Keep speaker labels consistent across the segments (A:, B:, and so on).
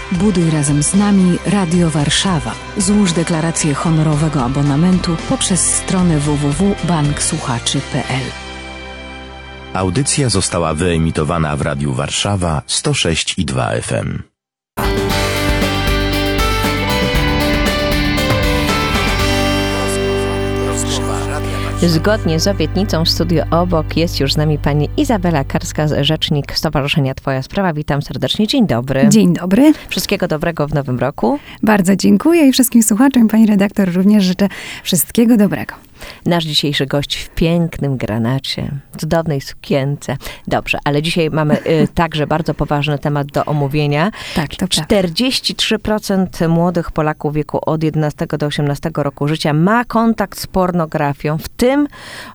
A: Buduj razem z nami Radio Warszawa. Złóż deklarację honorowego abonamentu poprzez stronę www.banksłuchaczy.pl.
B: Audycja została wyemitowana w Radiu Warszawa 106,2 FM.
C: Zgodnie z obietnicą w studiu obok jest już z nami pani Izabela Karska, rzecznik Stowarzyszenia Twoja Sprawa. Witam serdecznie. Dzień dobry.
D: Dzień dobry.
C: Wszystkiego dobrego w nowym roku.
D: Bardzo dziękuję i wszystkim słuchaczom, pani redaktor, również życzę wszystkiego dobrego.
C: Nasz dzisiejszy gość w pięknym granacie, cudownej sukience. Dobrze, ale dzisiaj mamy także bardzo poważny temat do omówienia.
D: Tak, to
C: 43% młodych Polaków w wieku od 11 do 18 roku życia ma kontakt z pornografią, w tym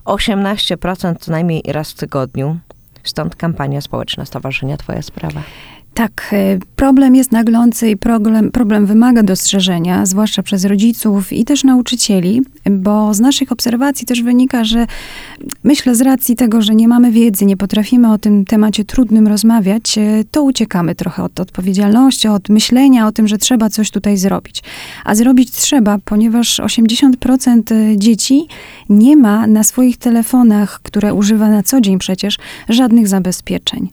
C: 18% co najmniej raz w tygodniu. Stąd kampania społeczna Stowarzyszenia Twoja Sprawa.
D: Tak, problem jest naglący i problem wymaga dostrzeżenia, zwłaszcza przez rodziców i też nauczycieli, bo z naszych obserwacji też wynika, że myślę z racji tego, że nie mamy wiedzy, nie potrafimy o tym temacie trudnym rozmawiać, to uciekamy trochę od odpowiedzialności, od myślenia o tym, że trzeba coś tutaj zrobić. A zrobić trzeba, ponieważ 80% dzieci nie ma na swoich telefonach, które używa na co dzień przecież, żadnych zabezpieczeń.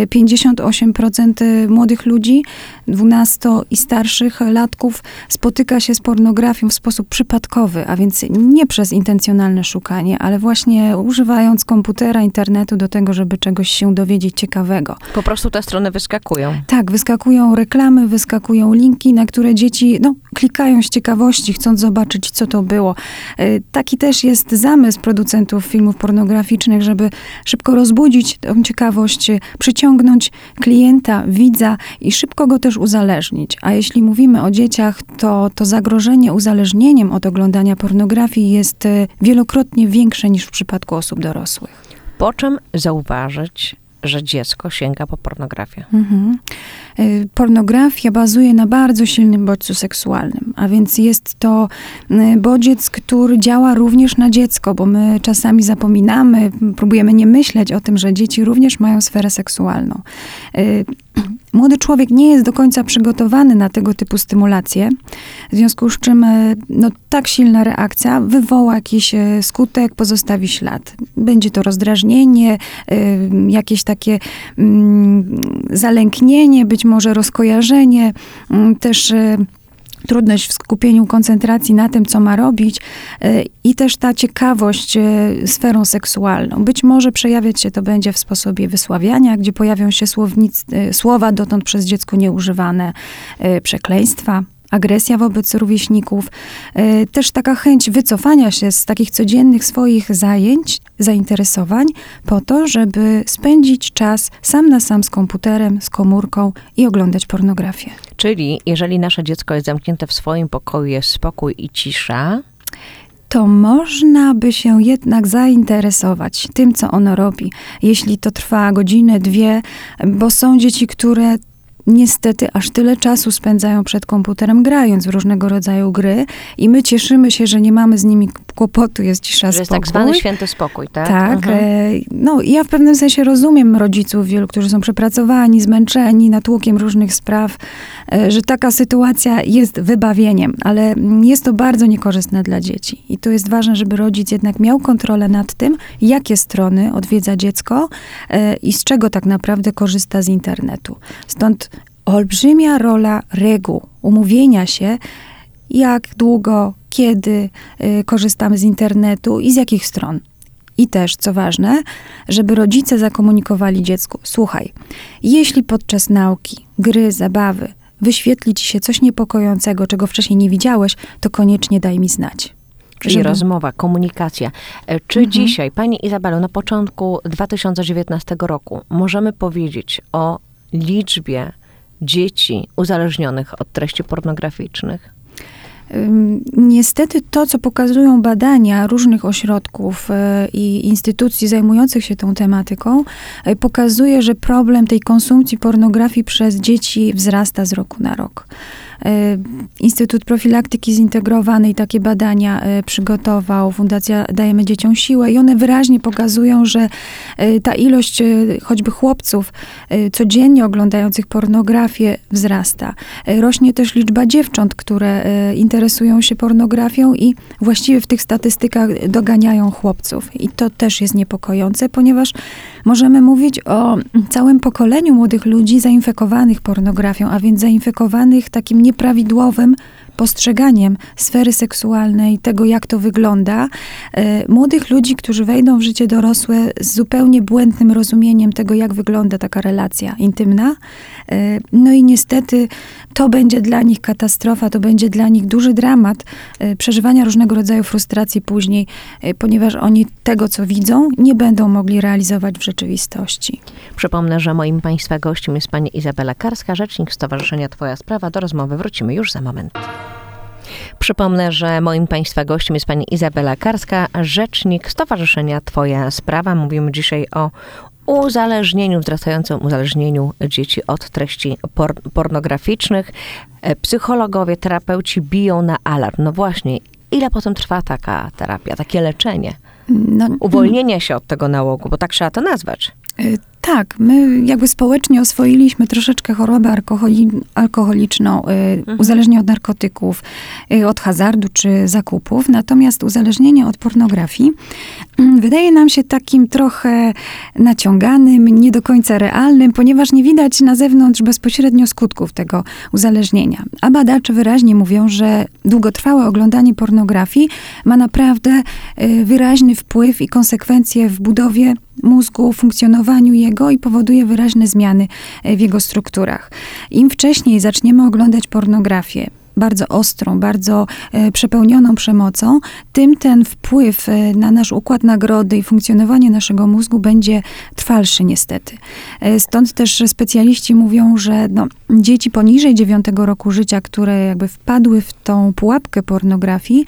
D: 58% młodych ludzi, 12 i starszych latków spotyka się z pornografią w sposób przypadkowy, a więc nie przez intencjonalne szukanie, ale właśnie używając komputera, internetu do tego, żeby czegoś się dowiedzieć ciekawego.
C: Po prostu te strony wyskakują.
D: Tak, wyskakują reklamy, wyskakują linki, na które dzieci klikają z ciekawości, chcąc zobaczyć, co to było. Taki też jest zamysł producentów filmów pornograficznych, żeby szybko rozbudzić tę ciekawość, przyciągnąć klienta, widza i szybko go też uzależnić. A jeśli mówimy o dzieciach, to zagrożenie uzależnieniem od oglądania pornografii jest wielokrotnie większe niż w przypadku osób dorosłych.
C: Po czym zauważyć, że dziecko sięga po pornografię?
D: Pornografia bazuje na bardzo silnym bodźcu seksualnym, a więc jest to bodziec, który działa również na dziecko, bo my czasami zapominamy, próbujemy nie myśleć o tym, że dzieci również mają sferę seksualną. Młody człowiek nie jest do końca przygotowany na tego typu stymulacje, w związku z czym tak silna reakcja wywoła jakiś skutek, pozostawi ślad. Będzie to rozdrażnienie, jakieś takie zalęknienie, być może rozkojarzenie, też trudność w skupieniu koncentracji na tym, co ma robić i też ta ciekawość sferą seksualną. Być może przejawiać się to będzie w sposobie wysławiania, gdzie pojawią się słowa dotąd przez dziecko nieużywane, przekleństwa, agresja wobec rówieśników, też taka chęć wycofania się z takich codziennych swoich zajęć, zainteresowań, po to, żeby spędzić czas sam na sam z komputerem, z komórką i oglądać pornografię.
C: Czyli jeżeli nasze dziecko jest zamknięte w swoim pokoju, jest spokój i cisza,
D: to można by się jednak zainteresować tym, co ono robi. Jeśli to trwa godzinę, 2, bo są dzieci, które niestety aż tyle czasu spędzają przed komputerem, grając w różnego rodzaju gry i my cieszymy się, że nie mamy z nimi kłopotu, jest cisza, spokój.
C: Że jest tak zwany święty spokój, tak?
D: Tak. Ja w pewnym sensie rozumiem rodziców wielu, którzy są przepracowani, zmęczeni natłokiem różnych spraw, że taka sytuacja jest wybawieniem, ale jest to bardzo niekorzystne dla dzieci. I to jest ważne, żeby rodzic jednak miał kontrolę nad tym, jakie strony odwiedza dziecko i z czego tak naprawdę korzysta z internetu. Stąd olbrzymia rola reguł, umówienia się, jak długo, kiedy korzystamy z internetu i z jakich stron. I też, co ważne, żeby rodzice zakomunikowali dziecku: słuchaj, jeśli podczas nauki, gry, zabawy wyświetli ci się coś niepokojącego, czego wcześniej nie widziałeś, to koniecznie daj mi znać.
C: Czyli rozmowa, komunikacja. Czy dzisiaj, pani Izabelo, na początku 2019 roku możemy powiedzieć o liczbie dzieci uzależnionych od treści pornograficznych?
D: Niestety to, co pokazują badania różnych ośrodków i instytucji zajmujących się tą tematyką, pokazuje, że problem tej konsumpcji pornografii przez dzieci wzrasta z roku na rok. Instytut Profilaktyki Zintegrowanej takie badania przygotował, Fundacja Dajemy Dzieciom Siłę i one wyraźnie pokazują, że ta ilość choćby chłopców codziennie oglądających pornografię wzrasta. Rośnie też liczba dziewcząt, które interesują się pornografią i właściwie w tych statystykach doganiają chłopców. I to też jest niepokojące, ponieważ możemy mówić o całym pokoleniu młodych ludzi zainfekowanych pornografią, a więc zainfekowanych takim nieprawidłowym postrzeganiem sfery seksualnej, tego jak to wygląda. Młodych ludzi, którzy wejdą w życie dorosłe z zupełnie błędnym rozumieniem tego, jak wygląda taka relacja intymna. No i niestety to będzie dla nich katastrofa, to będzie dla nich duży dramat przeżywania różnego rodzaju frustracji później, ponieważ oni tego, co widzą, nie będą mogli realizować w rzeczywistości.
C: Przypomnę, że moim Państwa gościem jest pani Izabela Karska, rzecznik Stowarzyszenia Twoja Sprawa. Do rozmowy wrócimy już za moment. Przypomnę, że moim Państwa gościem jest pani Izabela Karska, rzecznik Stowarzyszenia Twoja Sprawa. Mówimy dzisiaj o uzależnieniu, wzrastającym uzależnieniu dzieci od treści pornograficznych. Psychologowie, terapeuci biją na alarm. No właśnie, ile potem trwa taka terapia, takie leczenie? Uwolnienie się od tego nałogu, bo tak trzeba to nazwać.
D: Tak, my jakby społecznie oswoiliśmy troszeczkę chorobę alkoholiczną, uzależnienie od narkotyków, od hazardu czy zakupów, natomiast uzależnienie od pornografii wydaje nam się takim trochę naciąganym, nie do końca realnym, ponieważ nie widać na zewnątrz bezpośrednio skutków tego uzależnienia. A badacze wyraźnie mówią, że długotrwałe oglądanie pornografii ma naprawdę wyraźny wpływ i konsekwencje w budowie mózgu, funkcjonowaniu jego i powoduje wyraźne zmiany w jego strukturach. Im wcześniej zaczniemy oglądać pornografię, bardzo ostrą, bardzo przepełnioną przemocą, tym ten wpływ na nasz układ nagrody i funkcjonowanie naszego mózgu będzie trwalszy niestety. Stąd też specjaliści mówią, że dzieci poniżej 9 roku życia, które jakby wpadły w tą pułapkę pornografii,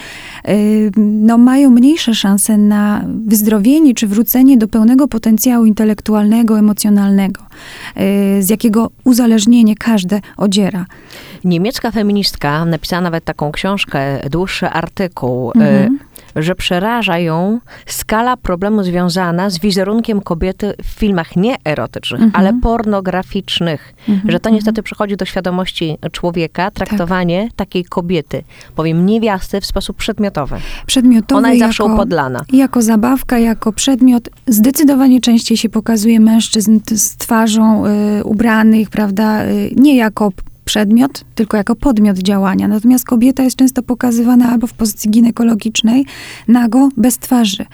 D: mają mniejsze szanse na wyzdrowienie czy wrócenie do pełnego potencjału intelektualnego, emocjonalnego, z jakiego uzależnienie każde odziera.
C: Niemiecka feministka napisała nawet taką książkę, dłuższy artykuł, że przeraża ją skala problemu związana z wizerunkiem kobiety w filmach nie erotycznych, ale pornograficznych. Że to niestety przychodzi do świadomości człowieka, traktowanie takiej kobiety, powiem niewiasty, w sposób przedmiotowy. Ona jest zawsze upodlana.
D: Jako zabawka, jako przedmiot. Zdecydowanie częściej się pokazuje mężczyzn z twarzą ubranych, prawda, nie jako przedmiot, tylko jako podmiot działania. Natomiast kobieta jest często pokazywana albo w pozycji ginekologicznej, nago, bez twarzy.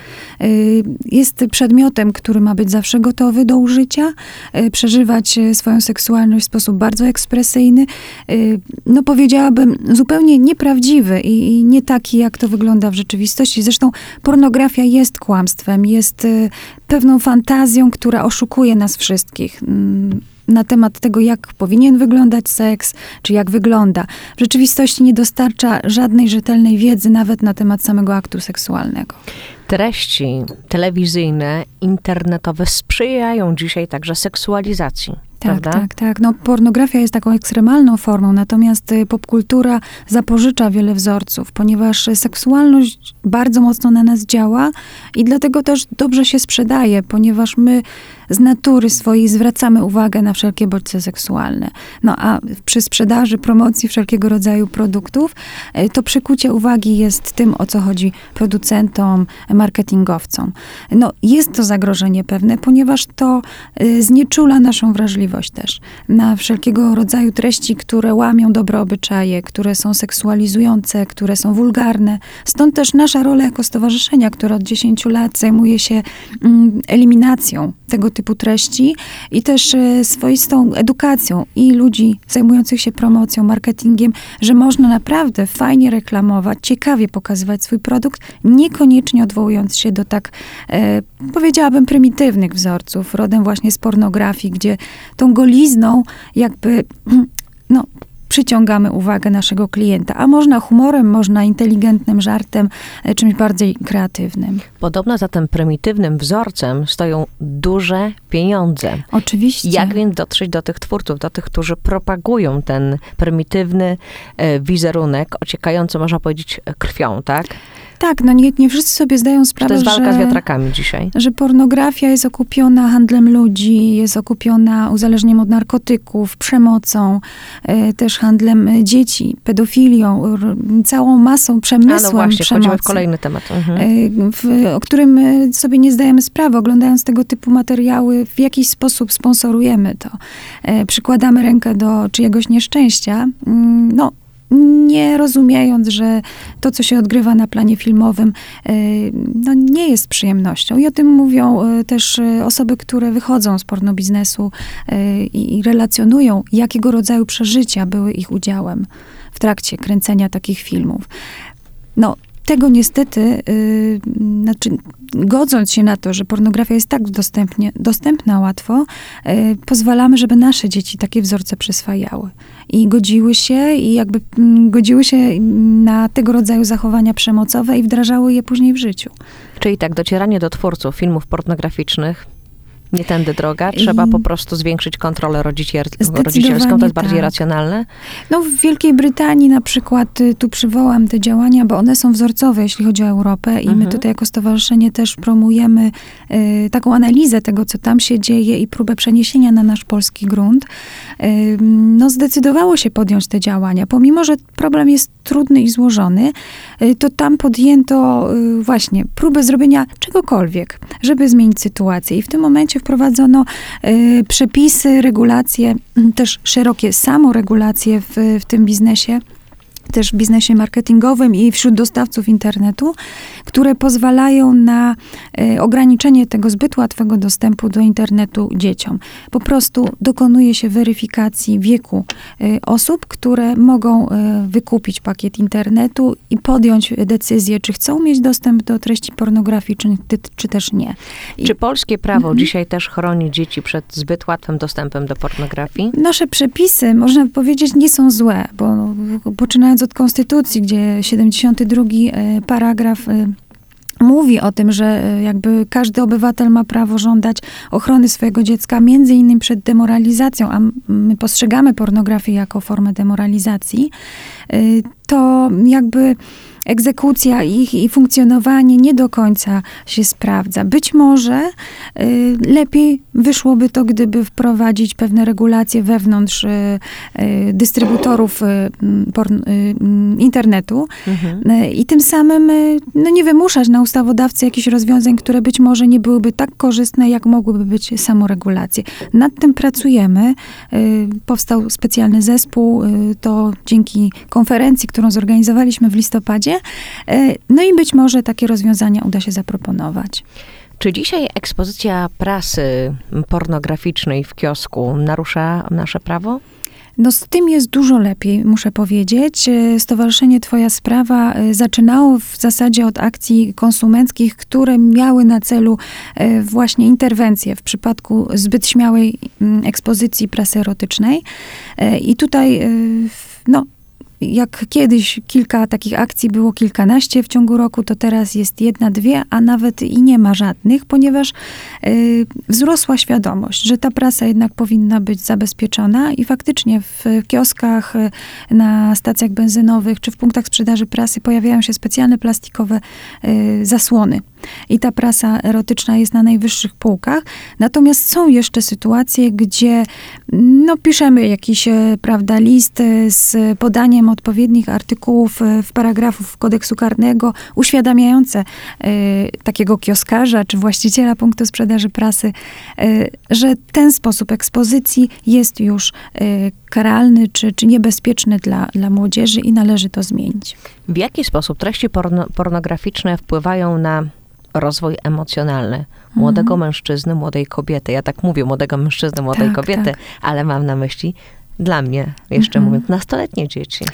D: Jest przedmiotem, który ma być zawsze gotowy do użycia, przeżywać swoją seksualność w sposób bardzo ekspresyjny. Powiedziałabym, zupełnie nieprawdziwy i nie taki, jak to wygląda w rzeczywistości. Zresztą pornografia jest kłamstwem, jest pewną fantazją, która oszukuje nas wszystkich na temat tego, jak powinien wyglądać seks, czy jak wygląda. W rzeczywistości nie dostarcza żadnej rzetelnej wiedzy nawet na temat samego aktu seksualnego.
C: Treści telewizyjne, internetowe sprzyjają dzisiaj także seksualizacji.
D: Tak. Pornografia jest taką ekstremalną formą, natomiast popkultura zapożycza wiele wzorców, ponieważ seksualność bardzo mocno na nas działa i dlatego też dobrze się sprzedaje, ponieważ my z natury swojej zwracamy uwagę na wszelkie bodźce seksualne. A przy sprzedaży, promocji wszelkiego rodzaju produktów, to przykucie uwagi jest tym, o co chodzi producentom, marketingowcom. Jest to zagrożenie pewne, ponieważ to znieczula naszą wrażliwość też na wszelkiego rodzaju treści, które łamią dobre obyczaje, które są seksualizujące, które są wulgarne. Stąd też nasza rola jako stowarzyszenia, które od 10 lat zajmuje się eliminacją tego typu treści i też swoistą edukacją i ludzi zajmujących się promocją, marketingiem, że można naprawdę fajnie reklamować, ciekawie pokazywać swój produkt, niekoniecznie odwołując się do tak, powiedziałabym, prymitywnych wzorców, rodem właśnie z pornografii, gdzie tą golizną jakby przyciągamy uwagę naszego klienta. A można humorem, można inteligentnym żartem, czymś bardziej kreatywnym.
C: Podobno za tym prymitywnym wzorcem stoją duże pieniądze.
D: Oczywiście.
C: Jak więc dotrzeć do tych twórców, do tych, którzy propagują ten prymitywny wizerunek, ociekający, można powiedzieć, krwią, tak?
D: Tak, nie wszyscy sobie zdają sprawę,
C: to jest walka z wiatrakami dzisiaj.
D: Że pornografia jest okupiona handlem ludzi, jest okupiona uzależnieniem od narkotyków, przemocą, też handlem dzieci, pedofilią, całą masą, przemysłem
C: no właśnie,
D: przemocy.
C: wchodzimy w kolejny temat.
D: O którym sobie nie zdajemy sprawy. Oglądając tego typu materiały, w jakiś sposób sponsorujemy to. Przykładamy rękę do czyjegoś nieszczęścia. Nie rozumiejąc, że to, co się odgrywa na planie filmowym, nie jest przyjemnością. I o tym mówią też osoby, które wychodzą z pornobiznesu i relacjonują, jakiego rodzaju przeżycia były ich udziałem w trakcie kręcenia takich filmów. Tego niestety, godząc się na to, że pornografia jest tak dostępna łatwo, pozwalamy, żeby nasze dzieci takie wzorce przyswajały. I godziły się na tego rodzaju zachowania przemocowe i wdrażały je później w życiu.
C: Czyli tak, docieranie do twórców filmów pornograficznych nie tędy droga, trzeba po prostu zwiększyć kontrolę rodzicielską, to jest bardziej racjonalne?
D: W Wielkiej Brytanii na przykład, tu przywołam te działania, bo one są wzorcowe, jeśli chodzi o Europę i my tutaj jako stowarzyszenie też promujemy taką analizę tego, co tam się dzieje i próbę przeniesienia na nasz polski grunt. Zdecydowało się podjąć te działania. Pomimo, że problem jest trudny i złożony, to tam podjęto właśnie próbę zrobienia czegokolwiek, żeby zmienić sytuację. I w tym momencie wprowadzono przepisy, regulacje, też szerokie samoregulacje w tym biznesie, też w biznesie marketingowym i wśród dostawców internetu, które pozwalają na ograniczenie tego zbyt łatwego dostępu do internetu dzieciom. Po prostu dokonuje się weryfikacji wieku osób, które mogą wykupić pakiet internetu i podjąć decyzję, czy chcą mieć dostęp do treści pornograficznych, czy też nie.
C: Czy polskie prawo dzisiaj też chroni dzieci przed zbyt łatwym dostępem do pornografii?
D: Nasze przepisy, można powiedzieć, nie są złe, bo poczynając od Konstytucji, gdzie 72 paragraf mówi o tym, że jakby każdy obywatel ma prawo żądać ochrony swojego dziecka, między innymi przed demoralizacją, a my postrzegamy pornografię jako formę demoralizacji, to jakby egzekucja ich i funkcjonowanie nie do końca się sprawdza. Być może lepiej wyszłoby to, gdyby wprowadzić pewne regulacje wewnątrz dystrybutorów internetu i tym samym nie wymuszać na ustawodawcy jakichś rozwiązań, które być może nie byłyby tak korzystne, jak mogłyby być samoregulacje. Nad tym pracujemy. Powstał specjalny zespół, to dzięki konferencji, którą zorganizowaliśmy w listopadzie. I być może takie rozwiązania uda się zaproponować.
C: Czy dzisiaj ekspozycja prasy pornograficznej w kiosku narusza nasze prawo?
D: Z tym jest dużo lepiej, muszę powiedzieć. Stowarzyszenie Twoja Sprawa zaczynało w zasadzie od akcji konsumenckich, które miały na celu właśnie interwencję w przypadku zbyt śmiałej ekspozycji prasy erotycznej. I tutaj, jak kiedyś kilka takich akcji było kilkanaście w ciągu roku, to teraz jest 1, 2, a nawet i nie ma żadnych, ponieważ wzrosła świadomość, że ta prasa jednak powinna być zabezpieczona i faktycznie w kioskach, na stacjach benzynowych czy w punktach sprzedaży prasy pojawiają się specjalne plastikowe zasłony. I ta prasa erotyczna jest na najwyższych półkach. Natomiast są jeszcze sytuacje, gdzie piszemy jakiś, list z podaniem odpowiednich artykułów w paragrafów kodeksu karnego, uświadamiające takiego kioskarza czy właściciela punktu sprzedaży prasy, że ten sposób ekspozycji jest już karalny czy niebezpieczny dla młodzieży i należy to zmienić.
C: W jaki sposób treści pornograficzne wpływają na rozwój emocjonalny młodego mężczyzny, młodej kobiety? Ja tak mówię, młodego mężczyzny, młodej kobiety, ale mam na myśli, dla mnie, jeszcze mówiąc, nastoletnie dzieci.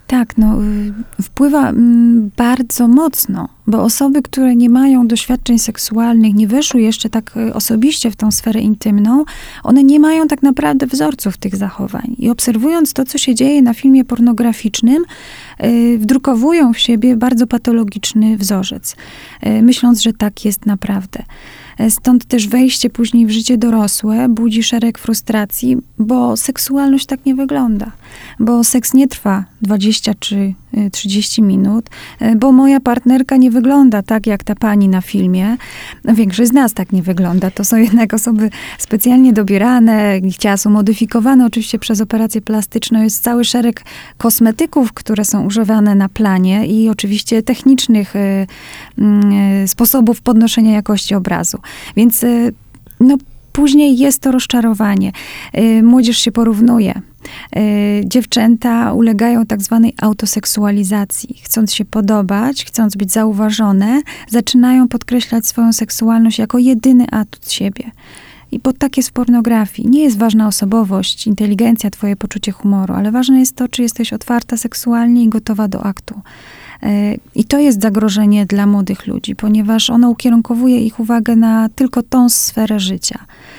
D: Tak, wpływa bardzo mocno, bo osoby, które nie mają doświadczeń seksualnych, nie weszły jeszcze tak osobiście w tą sferę intymną, one nie mają tak naprawdę wzorców tych zachowań. I obserwując to, co się dzieje na filmie pornograficznym, wdrukowują w siebie bardzo patologiczny wzorzec, myśląc, że tak jest naprawdę. Stąd też wejście później w życie dorosłe budzi szereg frustracji, bo seksualność tak nie wygląda. Bo seks nie trwa 20 czy 30 minut, bo moja partnerka nie wygląda tak, jak ta pani na filmie. Większość z nas tak nie wygląda. To są jednak osoby specjalnie dobierane, ich ciała są modyfikowane oczywiście przez operację plastyczną. Jest cały szereg kosmetyków, które są używane na planie i oczywiście technicznych sposobów podnoszenia jakości obrazu. Więc później jest to rozczarowanie. Młodzież się porównuje. Dziewczęta ulegają tak zwanej autoseksualizacji. Chcąc się podobać, chcąc być zauważone, zaczynają podkreślać swoją seksualność jako jedyny atut siebie. I bo tak jest w pornografii. Nie jest ważna osobowość, inteligencja, twoje poczucie humoru, ale ważne jest to, czy jesteś otwarta seksualnie i gotowa do aktu. I to jest zagrożenie dla młodych ludzi, ponieważ ono ukierunkowuje ich uwagę na tylko tą sferę życia.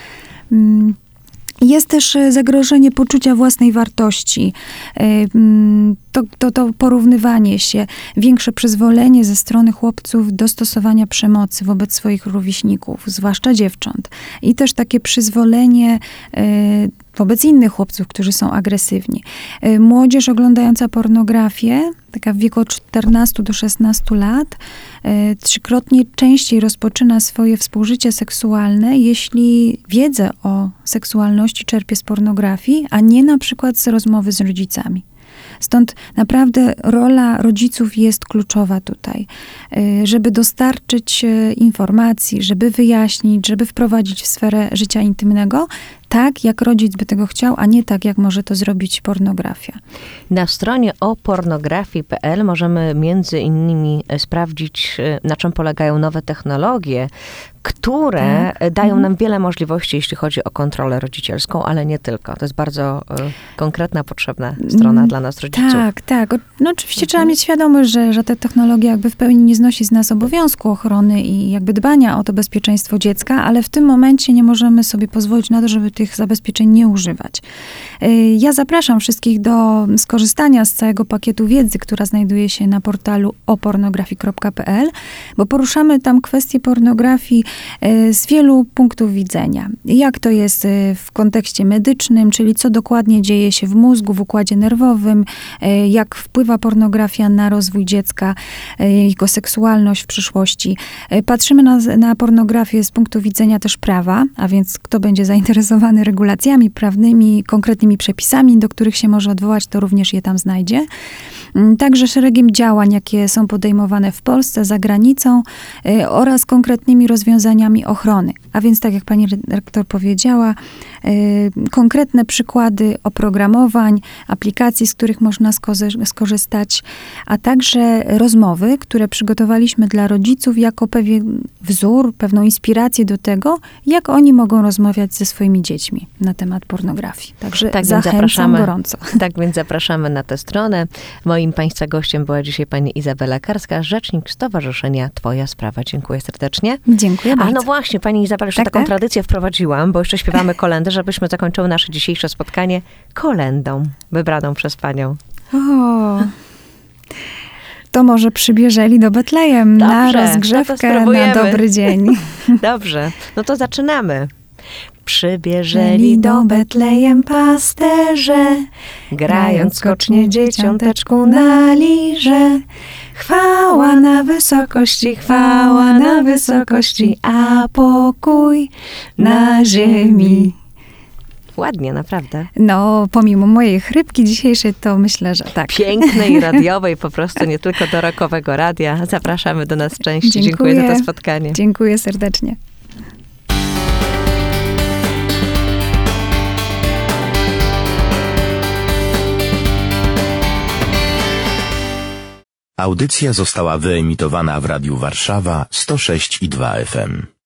D: Jest też zagrożenie poczucia własnej wartości, to porównywanie się, większe przyzwolenie ze strony chłopców do stosowania przemocy wobec swoich rówieśników, zwłaszcza dziewcząt. I też takie przyzwolenie wobec innych chłopców, którzy są agresywni. Młodzież oglądająca pornografię, taka w wieku od 14 do 16 lat, trzykrotnie częściej rozpoczyna swoje współżycie seksualne, jeśli wiedzę o seksualności czerpie z pornografii, a nie na przykład z rozmowy z rodzicami. Stąd naprawdę rola rodziców jest kluczowa tutaj, żeby dostarczyć informacji, żeby wyjaśnić, żeby wprowadzić w sferę życia intymnego tak, jak rodzic by tego chciał, a nie tak, jak może to zrobić pornografia.
C: Na stronie opornografii.pl możemy między innymi sprawdzić, na czym polegają nowe technologie, które dają nam wiele możliwości, jeśli chodzi o kontrolę rodzicielską, ale nie tylko. To jest bardzo konkretna, potrzebna strona dla nas, rodziców.
D: Tak. Oczywiście trzeba mieć świadomość, że ta technologia jakby w pełni nie znosi z nas obowiązku ochrony i jakby dbania o to bezpieczeństwo dziecka, ale w tym momencie nie możemy sobie pozwolić na to, żeby tych zabezpieczeń nie używać. Ja zapraszam wszystkich do skorzystania z całego pakietu wiedzy, która znajduje się na portalu opornografii.pl, bo poruszamy tam kwestię pornografii z wielu punktów widzenia. Jak to jest w kontekście medycznym, czyli co dokładnie dzieje się w mózgu, w układzie nerwowym, jak wpływa pornografia na rozwój dziecka, jego seksualność w przyszłości. Patrzymy na pornografię z punktu widzenia też prawa, a więc kto będzie zainteresowany regulacjami prawnymi, konkretnymi przepisami, do których się może odwołać, to również je tam znajdzie. Także szeregiem działań, jakie są podejmowane w Polsce, za granicą oraz konkretnymi rozwiązaniami ochrony. A więc tak jak pani rektor powiedziała, konkretne przykłady oprogramowań, aplikacji, z których można skorzystać, a także rozmowy, które przygotowaliśmy dla rodziców jako pewien wzór, pewną inspirację do tego, jak oni mogą rozmawiać ze swoimi dziećmi na temat pornografii. Także zachęcam gorąco.
C: Tak więc zapraszamy na tę stronę. Moim państwa gościem była dzisiaj pani Izabela Karska, rzecznik Stowarzyszenia Twoja Sprawa. Dziękuję serdecznie.
D: Dziękuję bardzo.
C: A no właśnie, pani Izabela, jeszcze taką tradycję wprowadziłam, bo jeszcze śpiewamy kolędę, żebyśmy zakończyły nasze dzisiejsze spotkanie kolendą wybraną przez panią.
D: To może przybierzeli do Betlejem na rozgrzewkę, na dobry dzień.
C: Dobrze, no to zaczynamy. Przybierzeli do Betlejem pasterze, grając skocznie dzieciąteczku na lirze. Chwała na wysokości, a pokój na ziemi. Ładnie, naprawdę.
D: No, pomimo mojej chrypki dzisiejszej, to myślę, że tak.
C: Pięknej, radiowej, po prostu nie tylko do rockowego radia. Zapraszamy do nas częściej. Dziękuję za to spotkanie.
D: Dziękuję serdecznie.
B: Audycja została wyemitowana w Radiu Warszawa 106,2 FM.